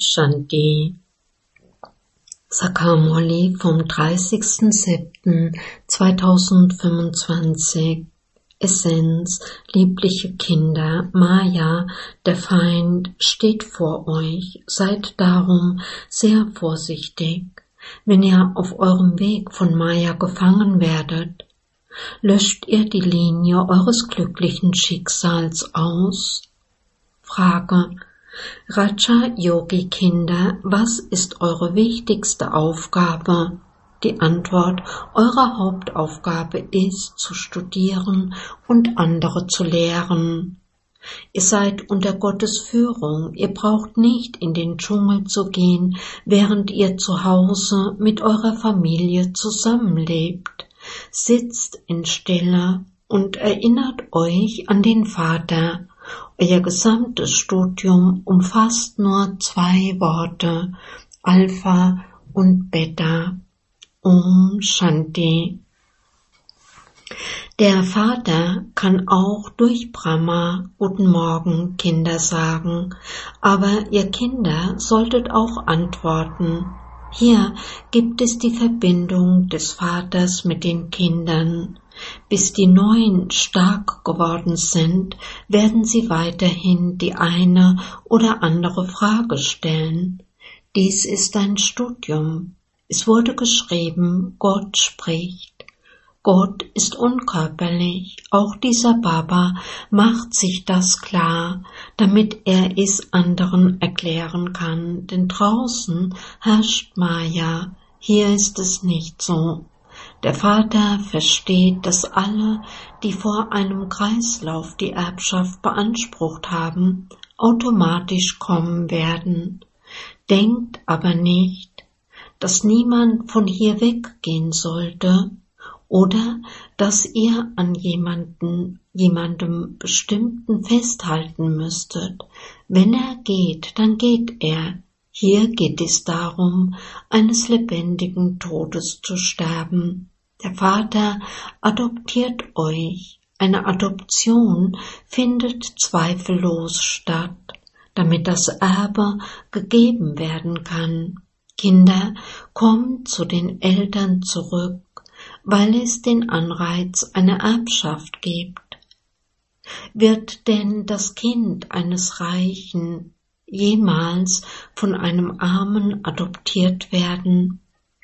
Shanti. Sakamoli vom 30.07.2025. Essenz, liebliche Kinder, Maya, der Feind, steht vor euch. Seid darum sehr vorsichtig, wenn ihr auf eurem Weg von Maya gefangen werdet. Löscht ihr die Linie eures glücklichen Schicksals aus? Frage: Raja-Yogi-Kinder, was ist eure wichtigste Aufgabe? Die Antwort: Eure Hauptaufgabe ist, zu studieren und andere zu lehren. Ihr seid unter Gottes Führung, ihr braucht nicht in den Dschungel zu gehen, während ihr zu Hause mit eurer Familie zusammenlebt. Sitzt in Stille und erinnert euch an den Vater. Euer gesamtes Studium umfasst nur 2 Worte, Alpha und Beta. Om Shanti. Der Vater kann auch durch Brahma Guten Morgen, Kinder sagen, aber ihr Kinder solltet auch antworten. Hier gibt es die Verbindung des Vaters mit den Kindern. Bis die Neuen stark geworden sind, werden sie weiterhin die eine oder andere Frage stellen. Dies ist ein Studium. Es wurde geschrieben, Gott spricht. Gott ist unkörperlich. Auch dieser Baba macht sich das klar, damit er es anderen erklären kann. Denn draußen herrscht Maya, hier ist es nicht so. Der Vater versteht, dass alle, die vor einem Kreislauf die Erbschaft beansprucht haben, automatisch kommen werden. Denkt aber nicht, dass niemand von hier weggehen sollte oder dass ihr an jemandem Bestimmten festhalten müsstet. Wenn er geht, dann geht er. Hier geht es darum, eines lebendigen Todes zu sterben. Der Vater adoptiert euch. Eine Adoption findet zweifellos statt, damit das Erbe gegeben werden kann. Kinder, kommt zu den Eltern zurück, weil es den Anreiz einer Erbschaft gibt. Wird denn das Kind eines Reichen jemals von einem Armen adoptiert werden?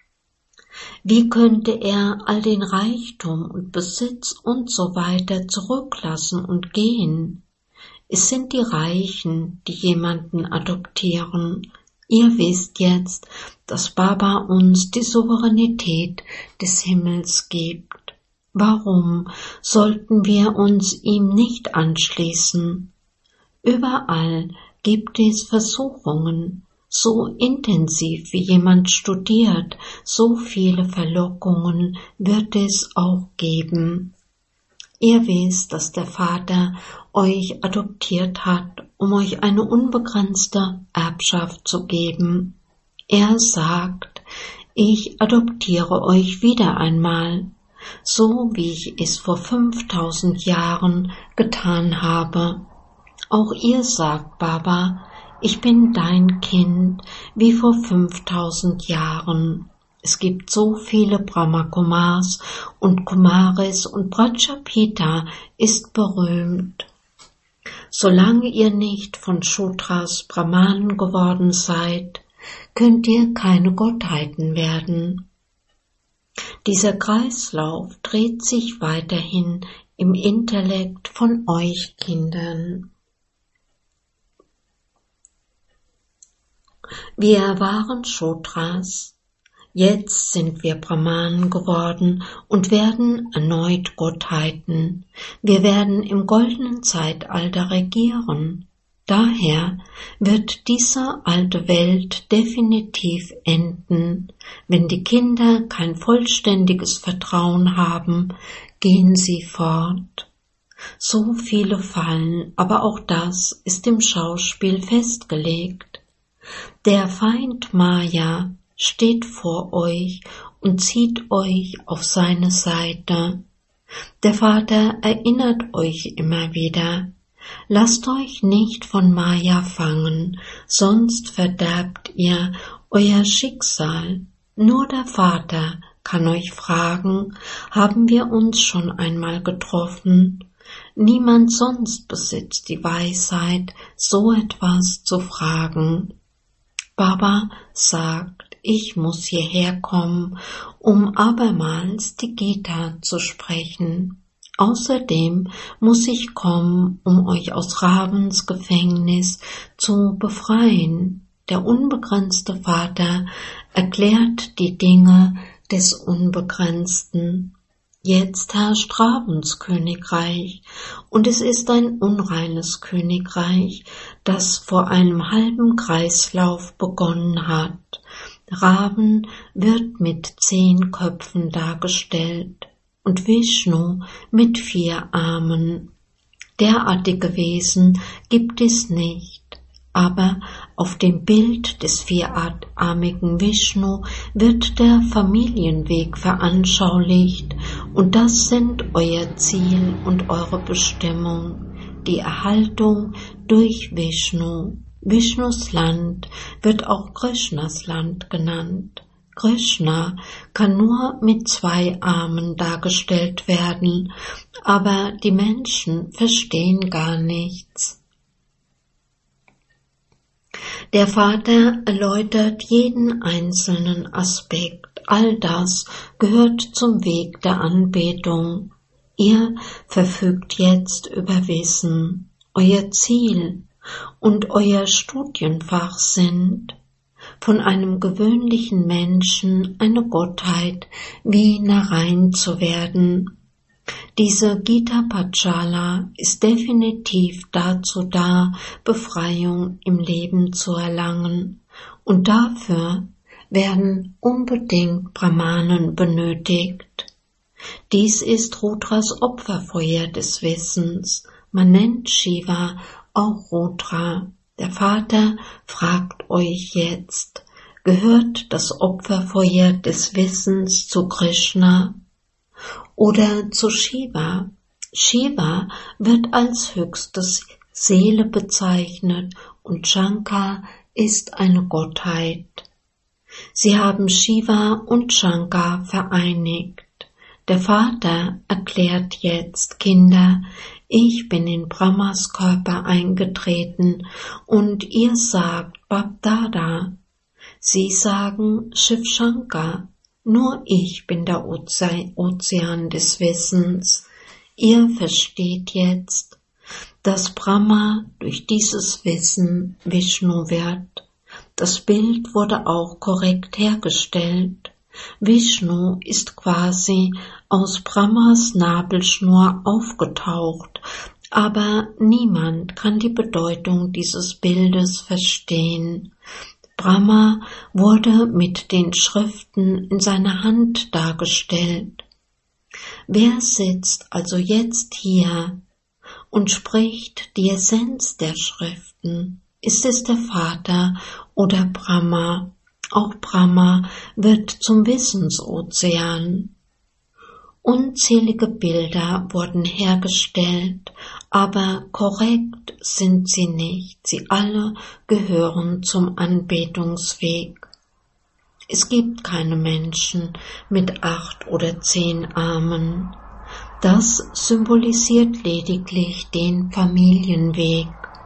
Wie könnte er all den Reichtum und Besitz und so weiter zurücklassen und gehen? Es sind die Reichen, die jemanden adoptieren. Ihr wisst jetzt, dass Baba uns die Souveränität des Himmels gibt. Warum sollten wir uns ihm nicht anschließen? Überall gibt es Versuchungen. So intensiv wie jemand studiert, so viele Verlockungen wird es auch geben. Ihr wisst, dass der Vater euch adoptiert hat, um euch eine unbegrenzte Erbschaft zu geben. Er sagt, ich adoptiere euch wieder einmal, so wie ich es vor 5000 Jahren getan habe. Auch ihr sagt, Baba, ich bin dein Kind wie vor 5000 Jahren. Es gibt so viele Brahma Kumars und Kumaris und Prajapita ist berühmt. Solange ihr nicht von Shudras Brahmanen geworden seid, könnt ihr keine Gottheiten werden. Dieser Kreislauf dreht sich weiterhin im Intellekt von euch Kindern. Wir waren Shudras, jetzt sind wir Brahmanen geworden und werden erneut Gottheiten. Wir werden im goldenen Zeitalter regieren. Daher wird diese alte Welt definitiv enden. Wenn die Kinder kein vollständiges Vertrauen haben, gehen sie fort. So viele fallen, aber auch das ist im Schauspiel festgelegt. Der Feind Maya steht vor euch und zieht euch auf seine Seite. Der Vater erinnert euch immer wieder, Lasst euch nicht von Maya fangen, sonst verderbt ihr euer Schicksal. Nur der Vater kann euch fragen, haben wir uns schon einmal getroffen? Niemand sonst besitzt die Weisheit, so etwas zu fragen. Baba sagt, ich muss hierher kommen, um abermals die Gita zu sprechen. Außerdem muss ich kommen, um euch aus Ravens Gefängnis zu befreien. Der unbegrenzte Vater erklärt die Dinge des Unbegrenzten. Jetzt herrscht Ravens Königreich, und es ist ein unreines Königreich, das vor einem halben Kreislauf begonnen hat. Raven wird mit 10 Köpfen dargestellt und Vishnu mit 4 Armen. Derartige Wesen gibt es nicht. Aber auf dem Bild des 4-armigen Vishnu wird der Familienweg veranschaulicht, und das sind euer Ziel und eure Bestimmung, die Erhaltung durch Vishnu. Vishnus Land wird auch Krishnas Land genannt. Krishna kann nur mit 2 Armen dargestellt werden, aber die Menschen verstehen gar nichts. Der Vater erläutert jeden einzelnen Aspekt. All das gehört zum Weg der Anbetung. Ihr verfügt jetzt über Wissen. Euer Ziel und euer Studienfach sind, von einem gewöhnlichen Menschen eine Gottheit wie Narayan zu werden. Diese Gita Panchala ist definitiv dazu da, Befreiung im Leben zu erlangen, und dafür werden unbedingt Brahmanen benötigt. Dies ist Rudras Opferfeuer des Wissens. Man nennt Shiva auch Rudra. Der Vater fragt euch jetzt, gehört das Opferfeuer des Wissens zu Krishna oder zu Shiva? Shiva wird als höchste Seele bezeichnet und Shankar ist eine Gottheit. Sie haben Shiva und Shankar vereinigt. Der Vater erklärt jetzt, Kinder, ich bin in Brahmas Körper eingetreten und ihr sagt Bapdada. Sie sagen Shiv Shankar. Nur ich bin der Ozean des Wissens. Ihr versteht jetzt, dass Brahma durch dieses Wissen Vishnu wird. Das Bild wurde auch korrekt hergestellt. Vishnu ist quasi aus Brahmas Nabelschnur aufgetaucht, aber niemand kann die Bedeutung dieses Bildes verstehen. Brahma wurde mit den Schriften in seiner Hand dargestellt. Wer sitzt also jetzt hier und spricht die Essenz der Schriften? Ist es der Vater oder Brahma? Auch Brahma wird zum Wissensozean. Unzählige Bilder wurden hergestellt, aber korrekt sind sie nicht. Sie alle gehören zum Anbetungsweg. Es gibt keine Menschen mit 8 oder 10 Armen. Das symbolisiert lediglich den Familienweg.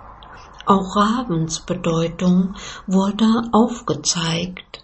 Auch Ravens Bedeutung wurde aufgezeigt.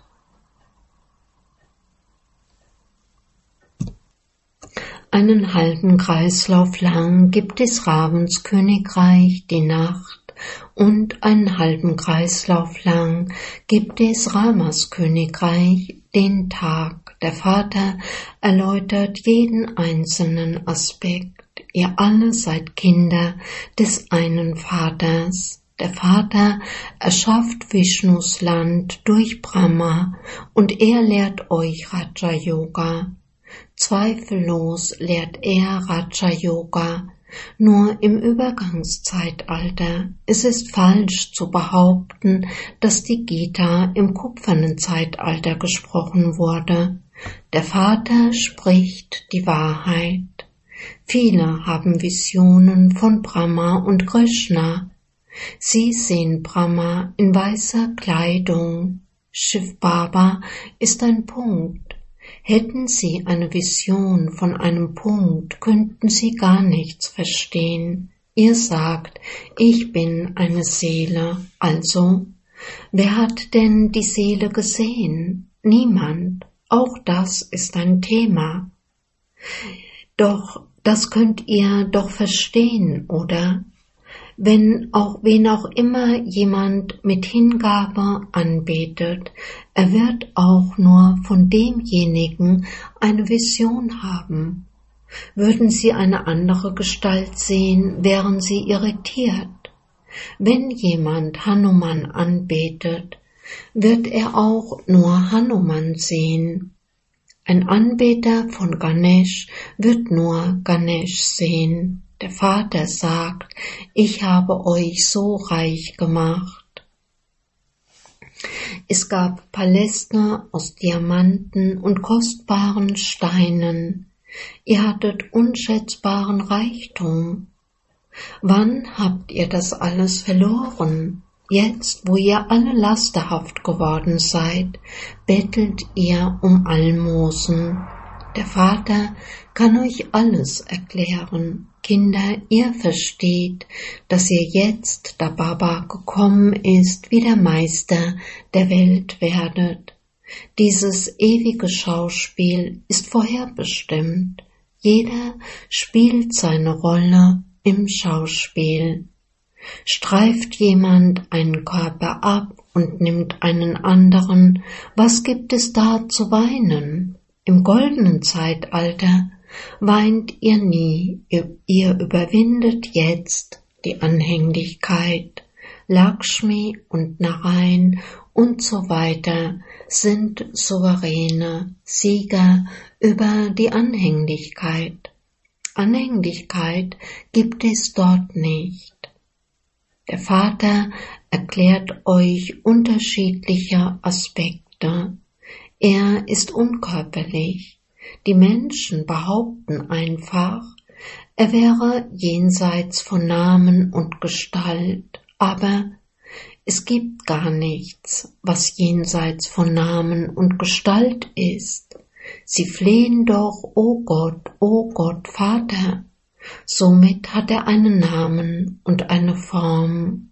Einen halben Kreislauf lang gibt es Ravens Königreich, die Nacht, und einen halben Kreislauf lang gibt es Ramas Königreich, den Tag. Der Vater erläutert jeden einzelnen Aspekt. Ihr alle seid Kinder des einen Vaters. Der Vater erschafft Vishnus Land durch Brahma und er lehrt euch Raja Yoga. Zweifellos lehrt er Raja Yoga, nur im Übergangszeitalter. Es ist falsch zu behaupten, dass die Gita im kupfernen Zeitalter gesprochen wurde. Der Vater spricht die Wahrheit. Viele haben Visionen von Brahma und Krishna. Sie sehen Brahma in weißer Kleidung. Shiv Baba ist ein Punkt. Hätten Sie eine Vision von einem Punkt, könnten Sie gar nichts verstehen. Ihr sagt, ich bin eine Seele. Also, wer hat denn die Seele gesehen? Niemand. Auch das ist ein Thema. Doch das könnt ihr doch verstehen, oder? Wen auch immer jemand mit Hingabe anbetet, er wird auch nur von demjenigen eine Vision haben. Würden Sie eine andere Gestalt sehen, wären Sie irritiert. Wenn jemand Hanuman anbetet, wird er auch nur Hanuman sehen. Ein Anbeter von Ganesh wird nur Ganesh sehen. Der Vater sagt, ich habe euch so reich gemacht. Es gab Paläste aus Diamanten und kostbaren Steinen. Ihr hattet unschätzbaren Reichtum. Wann habt ihr das alles verloren? Jetzt, wo ihr alle lasterhaft geworden seid, bettelt ihr um Almosen. Der Vater kann euch alles erklären. Kinder, ihr versteht, dass ihr jetzt, da Baba gekommen ist, wie der Meister der Welt werdet. Dieses ewige Schauspiel ist vorherbestimmt. Jeder spielt seine Rolle im Schauspiel. Streift jemand einen Körper ab und nimmt einen anderen, was gibt es da zu weinen? Im goldenen Zeitalter weint ihr nie, ihr überwindet jetzt die Anhänglichkeit. Lakshmi und Narayan und so weiter sind souveräne Sieger über die Anhänglichkeit. Anhänglichkeit gibt es dort nicht. Der Vater erklärt euch unterschiedliche Aspekte. Er ist unkörperlich. Die Menschen behaupten einfach, er wäre jenseits von Namen und Gestalt, aber es gibt gar nichts, was jenseits von Namen und Gestalt ist. Sie flehen doch, o Gott, Vater. Somit hat er einen Namen und eine Form.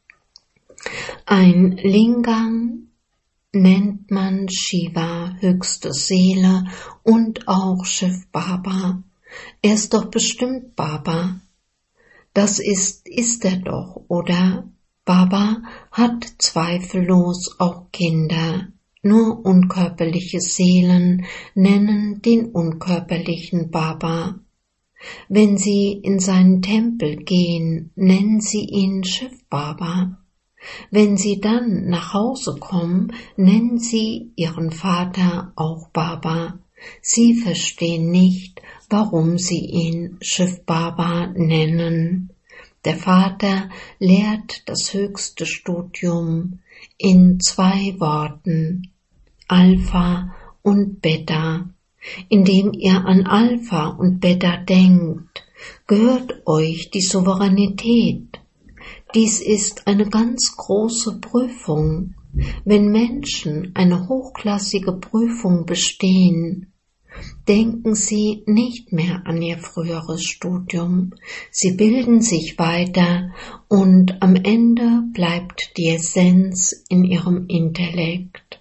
Ein Lingam nennt man Shiva, höchste Seele, und auch Shiv Baba. Er ist doch bestimmt Baba. Das ist er doch, oder? Baba hat zweifellos auch Kinder. Nur unkörperliche Seelen nennen den unkörperlichen Baba. Wenn sie in seinen Tempel gehen, nennen sie ihn Shiv Baba. Wenn sie dann nach Hause kommen, nennen sie ihren Vater auch Baba. Sie verstehen nicht, warum sie ihn Shiv Baba nennen. Der Vater lehrt das höchste Studium in 2 Worten, Alpha und Beta. Indem ihr an Alpha und Beta denkt, gehört euch die Souveränität. Dies ist eine ganz große Prüfung. Wenn Menschen eine hochklassige Prüfung bestehen, denken sie nicht mehr an ihr früheres Studium. Sie bilden sich weiter und am Ende bleibt die Essenz in ihrem Intellekt.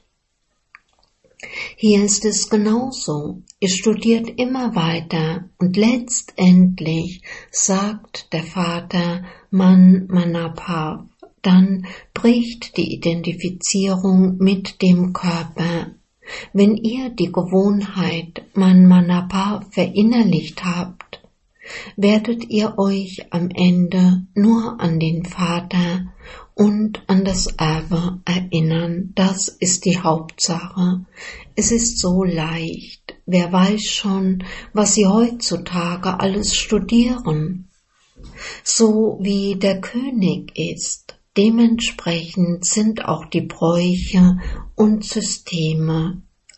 Hier ist es genauso. Ihr studiert immer weiter und letztendlich sagt der Vater Man Manabhav. Dann bricht die Identifizierung mit dem Körper. Wenn ihr die Gewohnheit Man Manabhav verinnerlicht habt, werdet ihr euch am Ende nur an den Vater und an das Erbe erinnern. Das ist die Hauptsache. Es ist so leicht. Wer weiß schon, was sie heutzutage alles studieren? So wie der König ist, dementsprechend sind auch die Bräuche und Systeme.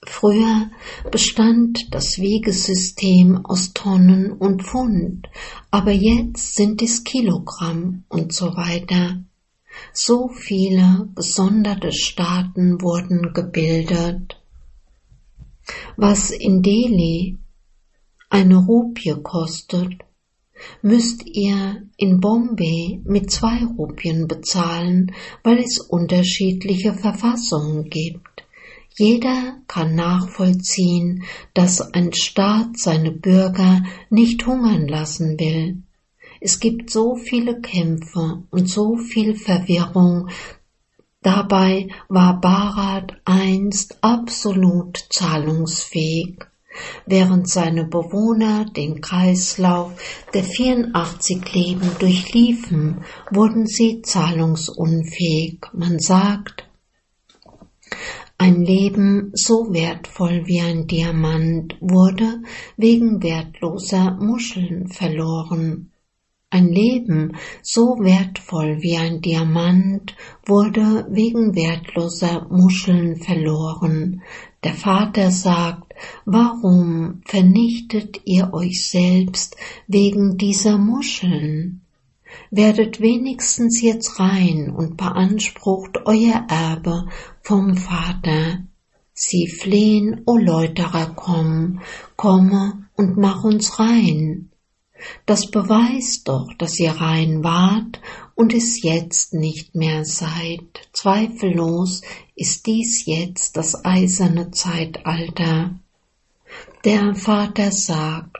Früher bestand das Wiegesystem aus Tonnen und Pfund, aber jetzt sind es Kilogramm und so weiter. So viele gesonderte Staaten wurden gebildet. Was in Delhi eine Rupie kostet, müsst ihr in Bombay mit 2 Rupien bezahlen, weil es unterschiedliche Verfassungen gibt. Jeder kann nachvollziehen, dass ein Staat seine Bürger nicht hungern lassen will. Es gibt so viele Kämpfe und so viel Verwirrung. Dabei war Bharat einst absolut zahlungsfähig. Während seine Bewohner den Kreislauf der 84 Leben durchliefen, wurden sie zahlungsunfähig. Man sagt, ein Leben so wertvoll wie ein Diamant wurde wegen wertloser Muscheln verloren. Ein Leben so wertvoll wie ein Diamant wurde wegen wertloser Muscheln verloren. Der Vater sagt, warum vernichtet ihr euch selbst wegen dieser Muscheln? Werdet wenigstens jetzt rein und beansprucht euer Erbe vom Vater. Sie flehen, o Läuterer, komme und mach uns rein. Das beweist doch, dass ihr rein wart und es jetzt nicht mehr seid. Zweifellos ist dies jetzt das eiserne Zeitalter. Der Vater sagt,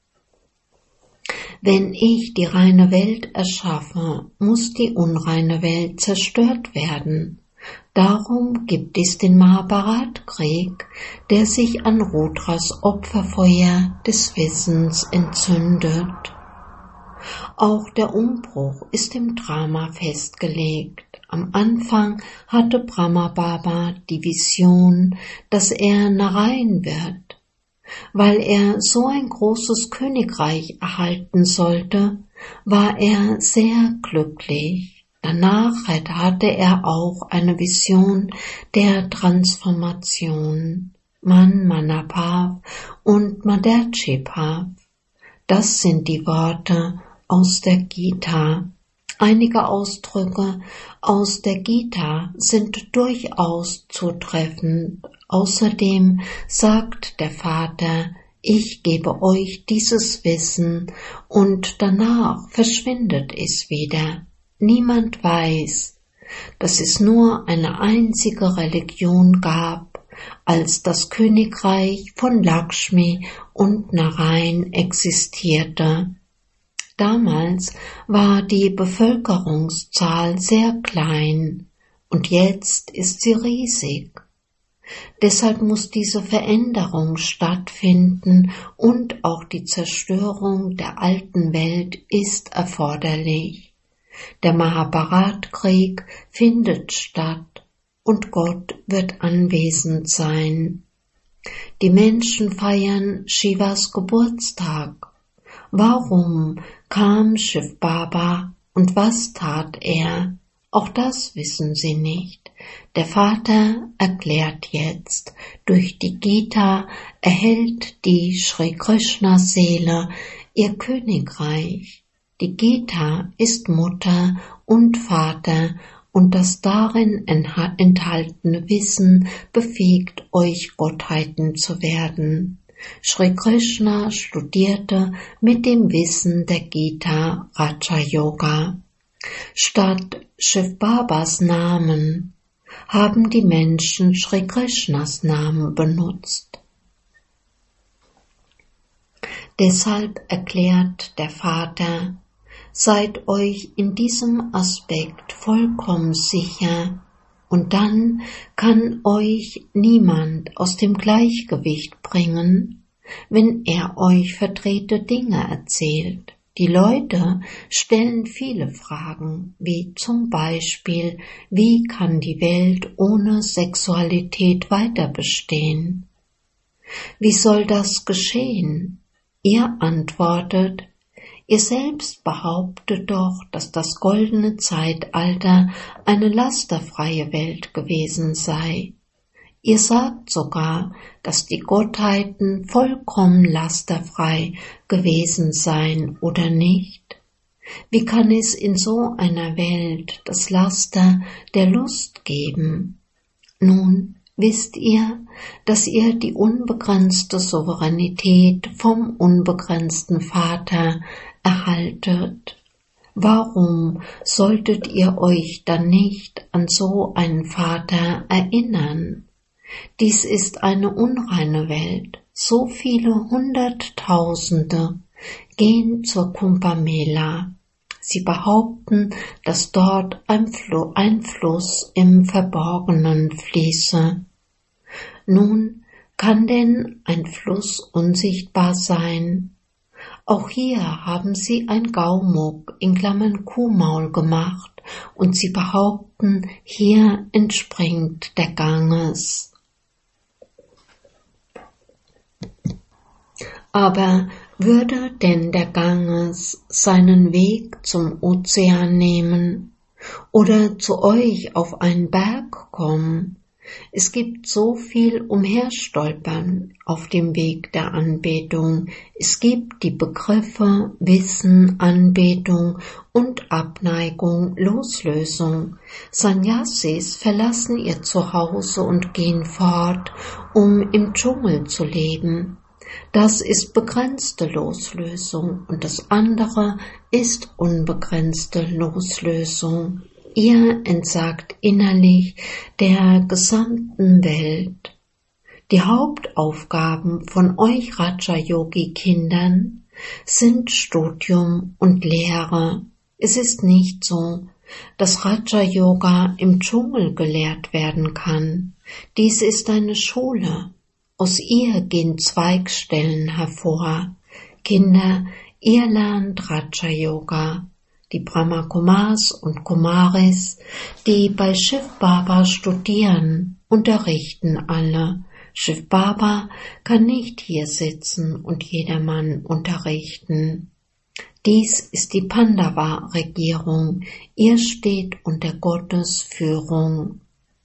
wenn ich die reine Welt erschaffe, muss die unreine Welt zerstört werden. Darum gibt es den Mahabharat-Krieg, der sich an Rudras Opferfeuer des Wissens entzündet. Auch der Umbruch ist im Drama festgelegt. Am Anfang hatte Brahma Baba die Vision, dass er Narayan wird. Weil er so ein großes Königreich erhalten sollte, war er sehr glücklich. Danach hatte er auch eine Vision der Transformation. Manapāv und Madarchipāv. Das sind die Worte aus der Gita. Einige Ausdrücke aus der Gita sind durchaus zutreffend. Außerdem sagt der Vater, ich gebe euch dieses Wissen und danach verschwindet es wieder. Niemand weiß, dass es nur eine einzige Religion gab, als das Königreich von Lakshmi und Narayan existierte. Damals war die Bevölkerungszahl sehr klein und jetzt ist sie riesig. Deshalb muss diese Veränderung stattfinden und auch die Zerstörung der alten Welt ist erforderlich. Der Mahabharat-Krieg findet statt und Gott wird anwesend sein. Die Menschen feiern Shivas Geburtstag. Warum kam Shiv Baba und was tat er? Auch das wissen sie nicht. Der Vater erklärt jetzt, durch die Gita erhält die Sri Krishna Seele ihr Königreich. Die Gita ist Mutter und Vater und das darin enthaltene Wissen befähigt euch, Gottheiten zu werden. Sri Krishna studierte mit dem Wissen der Gita Raja Yoga. Statt Shiv Babas Namen haben die Menschen Sri Krishnas Namen benutzt. Deshalb erklärt der Vater, seid euch in diesem Aspekt vollkommen sicher, und dann kann euch niemand aus dem Gleichgewicht bringen, wenn er euch verdrehte Dinge erzählt. Die Leute stellen viele Fragen, wie zum Beispiel, wie kann die Welt ohne Sexualität weiter bestehen? Wie soll das geschehen? Ihr antwortet, ihr selbst behauptet doch, dass das goldene Zeitalter eine lasterfreie Welt gewesen sei. Ihr sagt sogar, dass die Gottheiten vollkommen lasterfrei gewesen seien oder nicht? Wie kann es in so einer Welt das Laster der Lust geben? Nun wisst ihr, dass ihr die unbegrenzte Souveränität vom unbegrenzten Vater erhaltet. Warum solltet ihr euch dann nicht an so einen Vater erinnern? Dies ist eine unreine Welt. So viele Hunderttausende gehen zur Kumbh Mela. Sie behaupten, dass dort ein Fluss im Verborgenen fließe. Nun, kann denn ein Fluss unsichtbar sein? Auch hier haben sie ein Gaumuck (Kuhmaul) gemacht und sie behaupten, hier entspringt der Ganges. Aber würde denn der Ganges seinen Weg zum Ozean nehmen oder zu euch auf einen Berg kommen? Es gibt so viel Umherstolpern auf dem Weg der Anbetung. Es gibt die Begriffe Wissen, Anbetung und Abneigung, Loslösung. Sannyasis verlassen ihr Zuhause und gehen fort, um im Dschungel zu leben. Das ist begrenzte Loslösung und das andere ist unbegrenzte Loslösung. Ihr entsagt innerlich der gesamten Welt. Die Hauptaufgaben von euch Raja-Yogi-Kindern sind Studium und Lehre. Es ist nicht so, dass Raja-Yoga im Dschungel gelehrt werden kann. Dies ist eine Schule. Aus ihr gehen Zweigstellen hervor. Kinder, ihr lernt Raja-Yoga. Die Brahma Kumars und Kumaris, die bei Shiv Baba studieren, unterrichten alle. Shiv Baba kann nicht hier sitzen und jedermann unterrichten. Dies ist die Pandava-Regierung. Ihr steht unter Gottes Führung.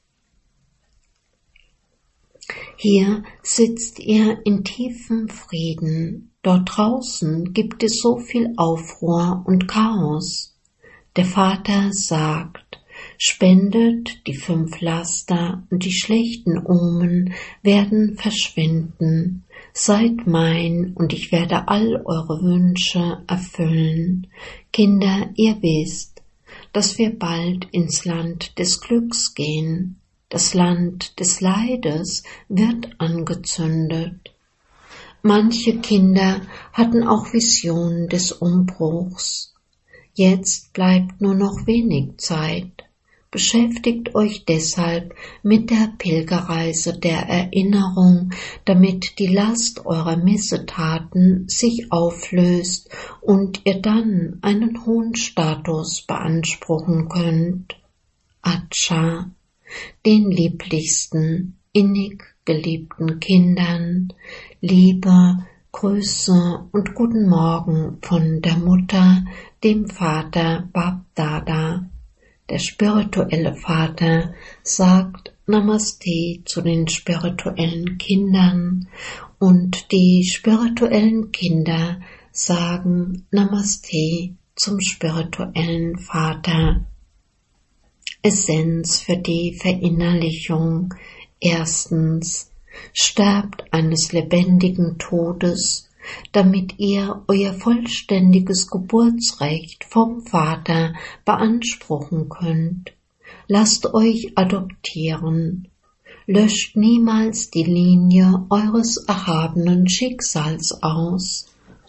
Hier sitzt ihr in tiefem Frieden. Dort draußen gibt es so viel Aufruhr und Chaos. Der Vater sagt, spendet die 5 Laster und die schlechten Omen werden verschwinden. Seid mein und ich werde all eure Wünsche erfüllen. Kinder, ihr wisst, dass wir bald ins Land des Glücks gehen. Das Land des Leides wird angezündet. Manche Kinder hatten auch Visionen des Umbruchs. Jetzt bleibt nur noch wenig Zeit. Beschäftigt euch deshalb mit der Pilgerreise der Erinnerung, damit die Last eurer Missetaten sich auflöst und ihr dann einen hohen Status beanspruchen könnt. Acha, den lieblichsten, innig geliebten Kindern, Liebe, Grüße und guten Morgen von der Mutter, dem Vater Bap Dada. Der spirituelle Vater sagt Namaste zu den spirituellen Kindern und die spirituellen Kinder sagen Namaste zum spirituellen Vater. Essenz für die Verinnerlichung. Erstens, sterbt eines lebendigen Todes, damit ihr euer vollständiges Geburtsrecht vom Vater beanspruchen könnt. Lasst euch adoptieren. Löscht niemals die Linie eures erhabenen Schicksals aus.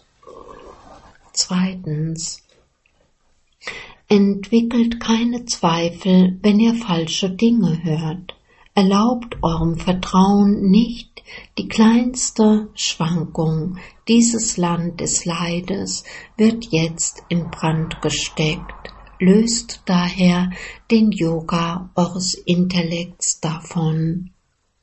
Zweitens, entwickelt keine Zweifel, wenn ihr falsche Dinge hört. Erlaubt eurem Vertrauen nicht die kleinste Schwankung. Dieses Land des Leides wird jetzt in Brand gesteckt. Löst daher den Yoga eures Intellekts davon.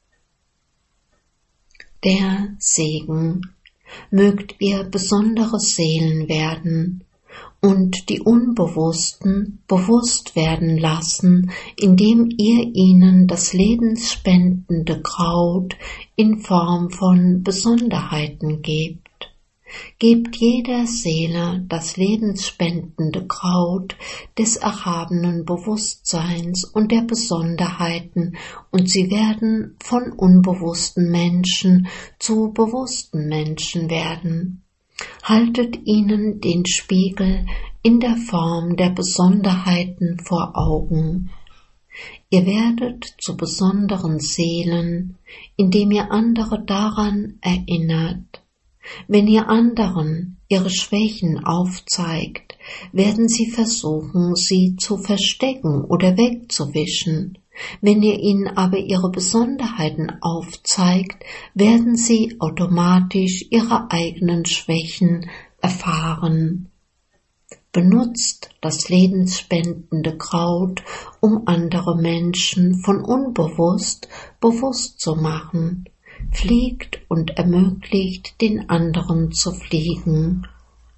Der Segen. Mögt ihr besondere Seelen werden und die Unbewussten bewusst werden lassen, indem ihr ihnen das lebensspendende Kraut in Form von Besonderheiten gebt. Gebt jeder Seele das lebensspendende Kraut des erhabenen Bewusstseins und der Besonderheiten, und sie werden von unbewussten Menschen zu bewussten Menschen werden. Haltet ihnen den Spiegel in der Form der Besonderheiten vor Augen. Ihr werdet zu besonderen Seelen, indem ihr andere daran erinnert. Wenn ihr anderen ihre Schwächen aufzeigt, werden sie versuchen, sie zu verstecken oder wegzuwischen. Wenn ihr ihnen aber ihre Besonderheiten aufzeigt, werden sie automatisch ihre eigenen Schwächen erfahren. Benutzt das lebensspendende Kraut, um andere Menschen von unbewusst bewusst zu machen. Fliegt und ermöglicht den anderen zu fliegen.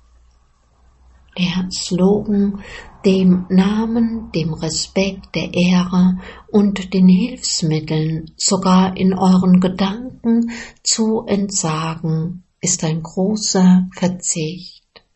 Der Slogan: dem Namen, dem Respekt, der Ehre und den Hilfsmitteln sogar in euren Gedanken zu entsagen, ist ein großer Verzicht.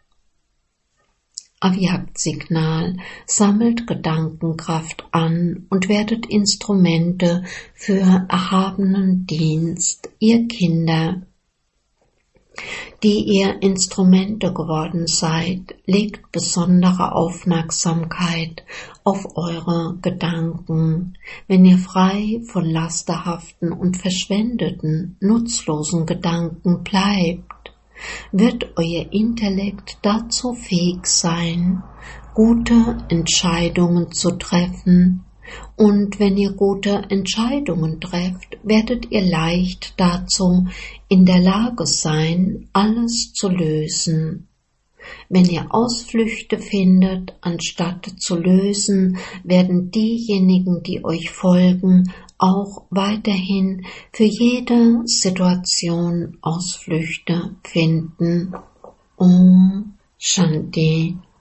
Avyakt-Signal: sammelt Gedankenkraft an und werdet Instrumente für erhabenen Dienst, ihr Kinder, die ihr Instrumente geworden seid. Legt besondere Aufmerksamkeit auf eure Gedanken. Wenn ihr frei von lasterhaften und verschwendeten, nutzlosen Gedanken bleibt, wird euer Intellekt dazu fähig sein, gute Entscheidungen zu treffen, und wenn ihr gute Entscheidungen trefft, werdet ihr leicht dazu in der Lage sein, alles zu lösen. Wenn ihr Ausflüchte findet, anstatt zu lösen, werden diejenigen, die euch folgen, auch weiterhin für jede Situation Ausflüchte finden. Om Shanti.